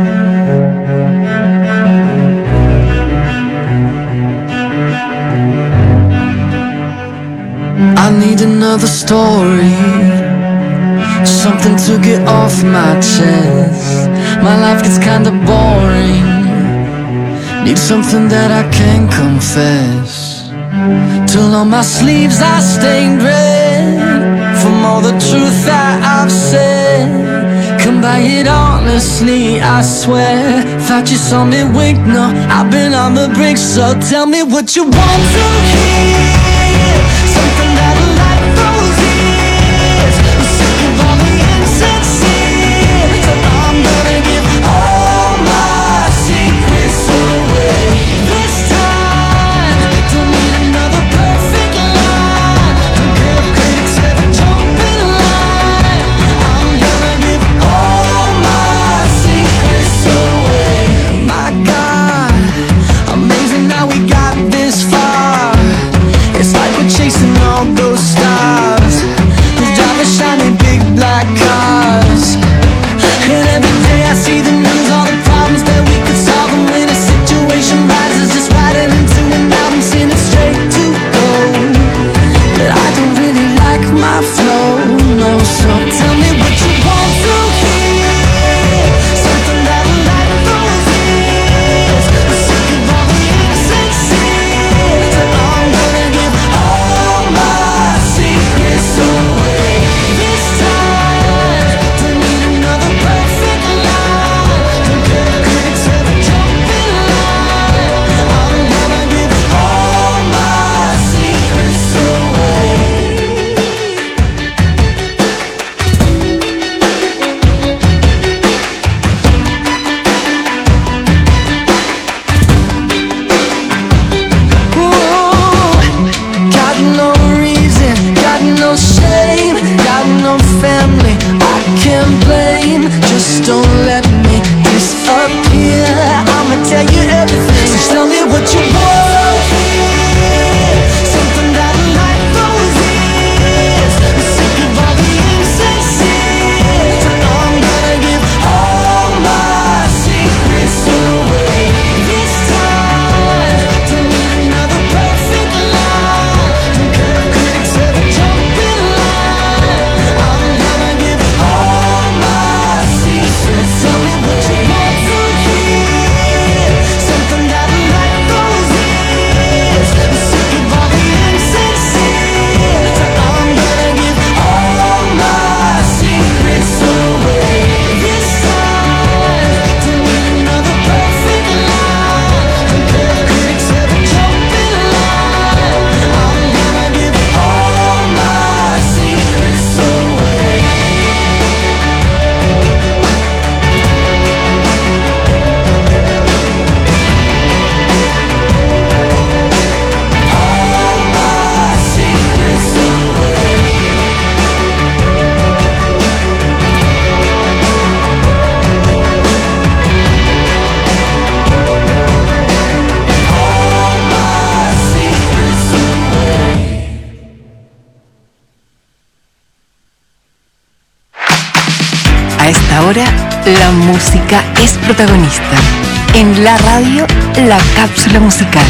I need another story, something to get off my chest. My life gets kinda boring, need something that I can confess. Till on my sleeves I stained red from all the truth that I've said. Come by it honestly, I swear. Thought you saw me wink, no, I've been on the brink. So tell me what you want to hear, something that'll light those ears. I'm sick of all the insincere, so I'm gonna give all my secrets away. This time, don't need another perfect line. Don't care if critics ever jump in line. I'm gonna give all my secrets away. My God, amazing how we got this far. It's like we're chasing all those stars who drive a shiny big black cars. And every day I see the news, all the problems that we could solve. And when a situation rises, just writing into an album, sing it straight to gold. But I don't really like my flow, no. So tell me what you want to hear, something that'll light those ears. I'm sick of all the insincere, so I'm gonna give all my secrets away. This time, don't need another perfect line. Don't care if critics ever jump in line. I'm gonna give all my secrets away. A esta hora, la música es protagonista. En la radio, la cápsula musical.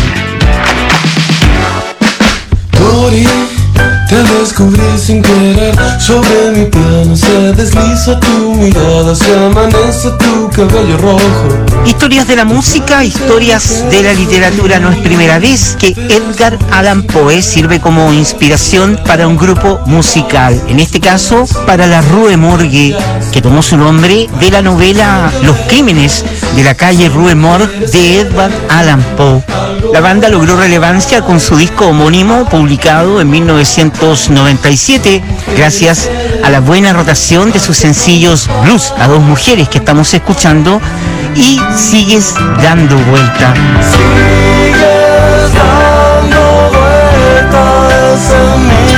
Tori, te descubrí sin querer. Sobre mi piano se desliza tu mirada, se amanece tu cabello rojo. Historias de la música, historias de la literatura. No es primera vez que Edgar Allan Poe sirve como inspiración para un grupo musical. En este caso, para la Rue Morgue, que tomó su nombre de la novela Los crímenes de la calle Rue Morgue de Edgar Allan Poe. La banda logró relevancia con su disco homónimo, publicado en mil novecientos noventa y siete, gracias a la buena rotación de sus sencillos Blues a dos mujeres que estamos escuchando y Sigues dando vuelta. Sigues dando vueltas en mi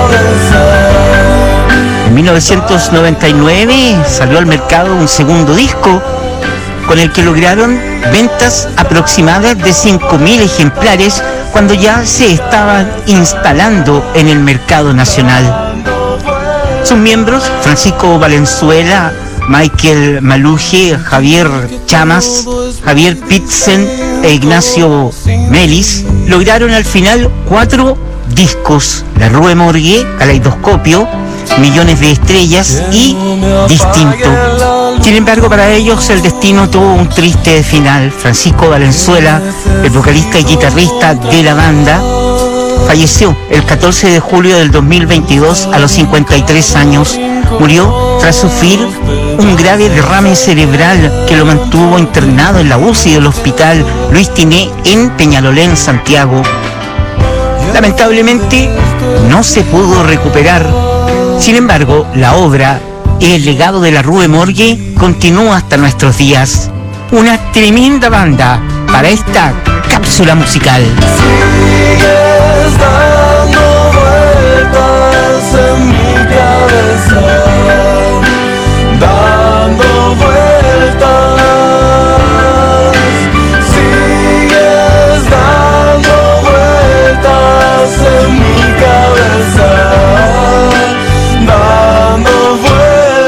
cabeza. En mil novecientos noventa y nueve salió al mercado un segundo disco con el que lograron ventas aproximadas de cinco mil ejemplares cuando ya se estaban instalando en el mercado nacional. Sus miembros, Francisco Valenzuela, Michael Maluje, Javier Chamas, Javier Pitzen e Ignacio Melis, lograron al final cuatro discos: La Rue Morgue, Caleidoscopio, Millones de Estrellas y Distinto. Sin embargo, para ellos el destino tuvo un triste final. Francisco Valenzuela, el vocalista y guitarrista de la banda, falleció el catorce de julio del dos mil veintidós a los cincuenta y tres años. Murió tras sufrir un grave derrame cerebral que lo mantuvo internado en la U C I del Hospital Luis Tiné en Peñalolén, Santiago. Lamentablemente no se pudo recuperar. Sin embargo, la obra El legado de la Rue Morgue continúa hasta nuestros días. Una tremenda banda para esta cápsula musical. Sigues dando vueltas en mi cabeza, dando vueltas. Sigues dando vueltas en mi cabeza, dando vueltas.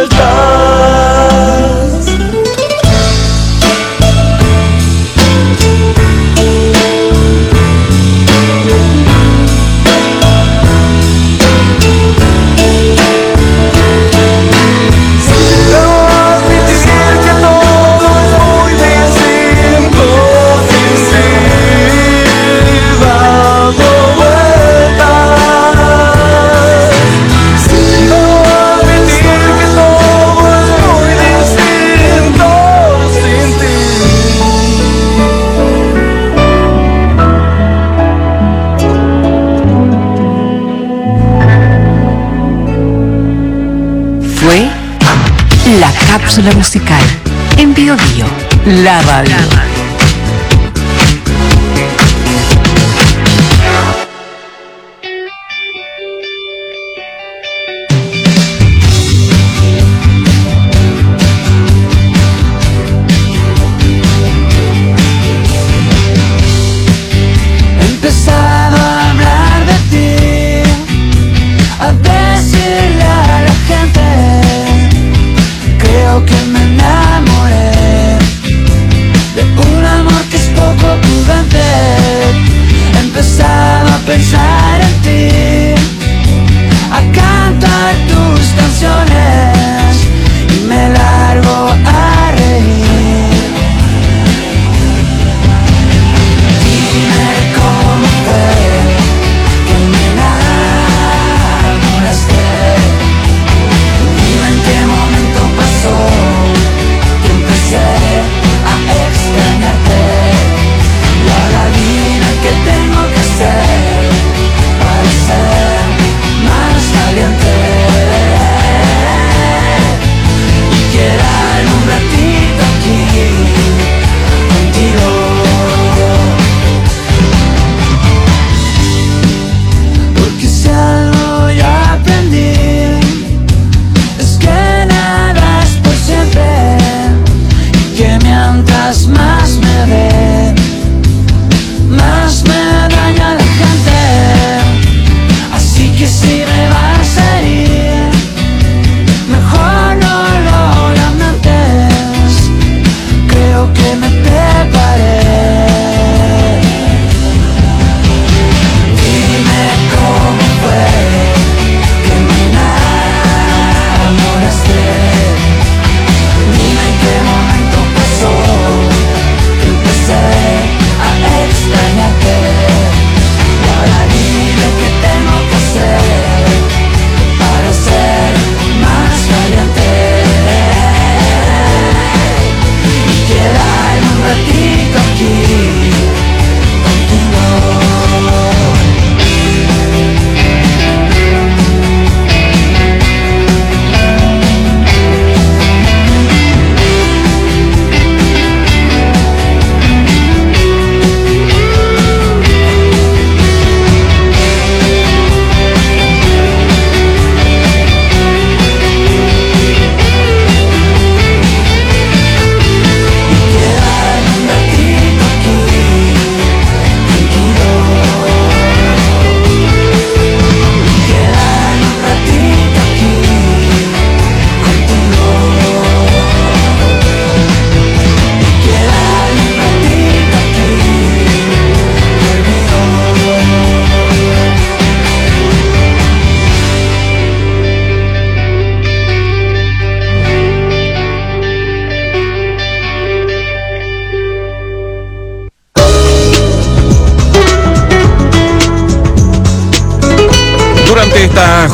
Fue la cápsula musical en Bio Bio, la radio. He empezado a hablar de ti, a decirle a la gente. Creo que me enamoré de un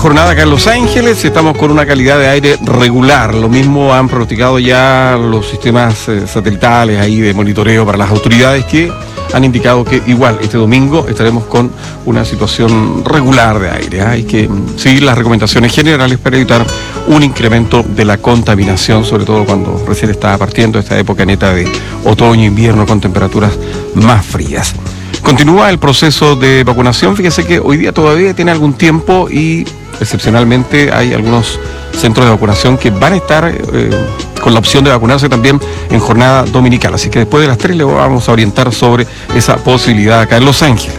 jornada acá en Los Ángeles, estamos con una calidad de aire regular. Lo mismo han pronosticado ya los sistemas eh, satelitales ahí de monitoreo para las autoridades, que han indicado que igual este domingo estaremos con una situación regular de aire. ¿eh? Hay que seguir las recomendaciones generales para evitar un incremento de la contaminación, sobre todo cuando recién está partiendo esta época neta de otoño-invierno con temperaturas más frías. Continúa el proceso de vacunación. Fíjese que hoy día todavía tiene algún tiempo y excepcionalmente hay algunos centros de vacunación que van a estar eh, con la opción de vacunarse también en jornada dominical. Así que después de las tres le vamos a orientar sobre esa posibilidad acá en Los Ángeles.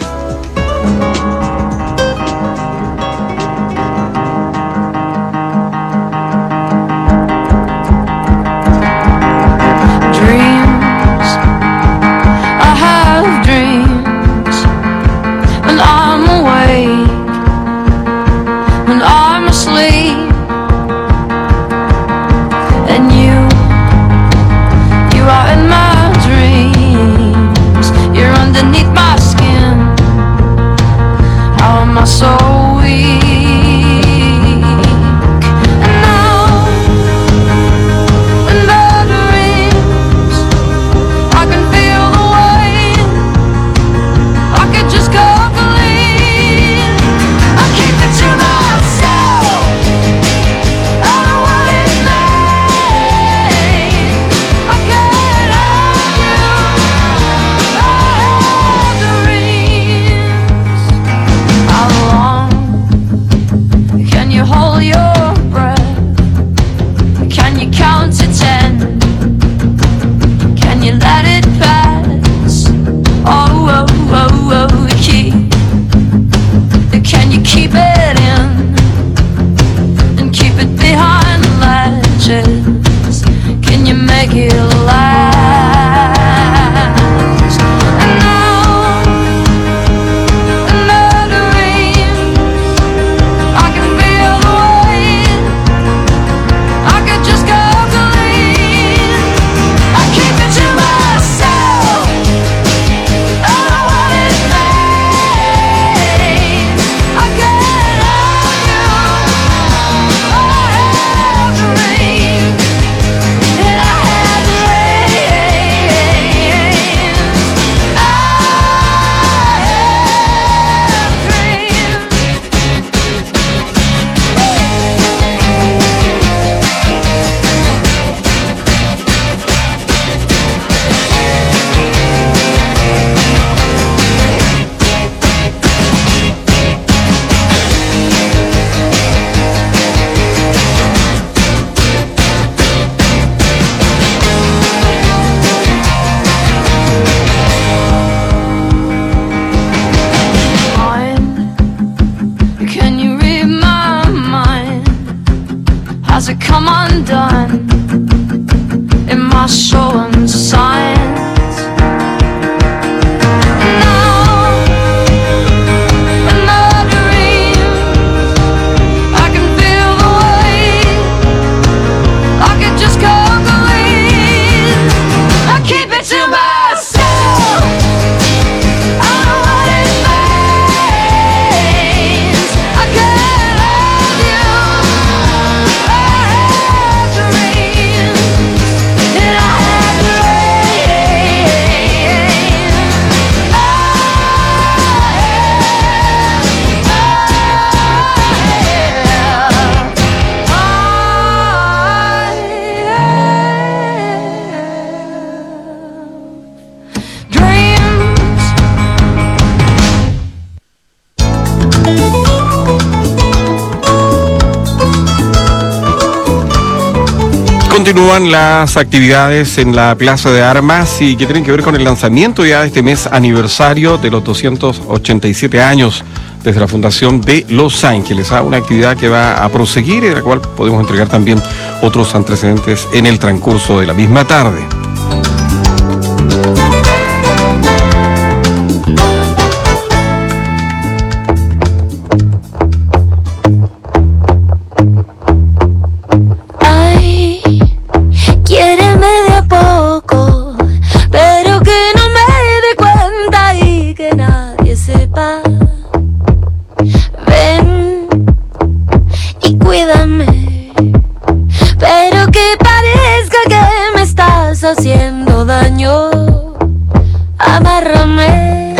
Continúan las actividades en la Plaza de Armas y que tienen que ver con el lanzamiento ya de este mes aniversario de los doscientos ochenta y siete años desde la fundación de Los Ángeles. ¿ah? Una actividad que va a proseguir y de la cual podemos entregar también otros antecedentes en el transcurso de la misma tarde. Ayúdame, pero que parezca que me estás haciendo daño. Amárrame.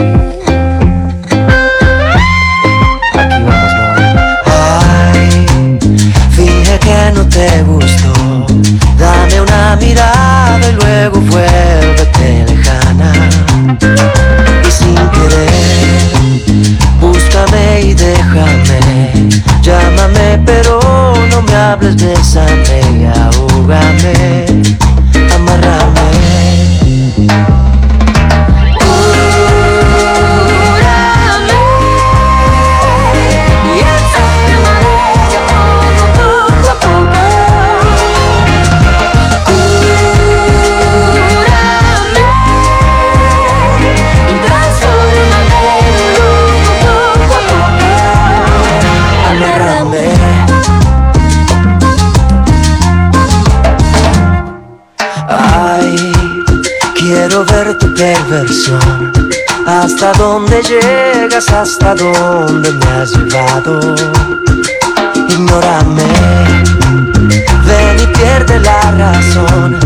Ay, finge que no te gustó. Dame una mirada y luego vuélvete lejana. Y sin querer, búscame y déjame. Llámame pero no me hables, bésame y ahógame. Amárrame. Quiero ver tu perversión, hasta dónde llegas, hasta dónde me has llevado. Ignórame, ven y pierde la razón.